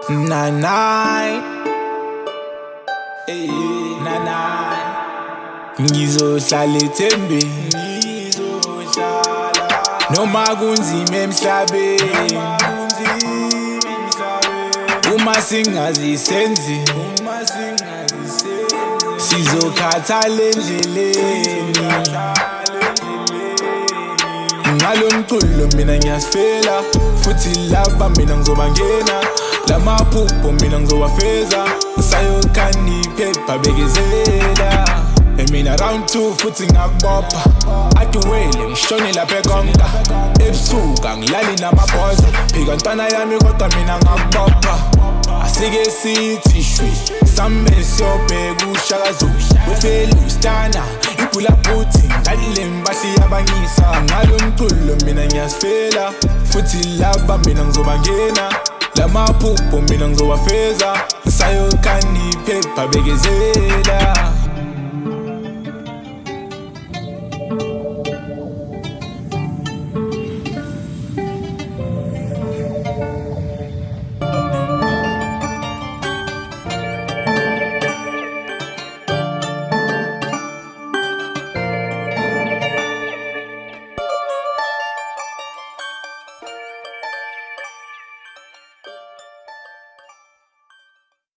Nanai, nanai, ngizohlala ethembeni, noma kunzima emhlabeni, uma singazisenzi sizokhathala endleleni. Ngalo mculo mina ngiyasifela, futhi laba mina ngizobangena, lamaphupho mina ngizowafeza, ngisayokhanda iphepha bekezela. Mina round 2 futhi ngakubopha, aduwele ngishone lapha ekonka, ebusuku angilali namabhoza, phika ntwana yami kodwa mina ngakubopha. Asike sithi shwi sambe siyobheka uShaka Zulu, wefela uStana ibhula bhuthi ngalile mbahli yabangisa. Ngalo mculo mina ngiyasifela, futhi laba mina ngizobangena, lamaphupho mina ngizowafeza, ngisayokhanda iphepha bekezela.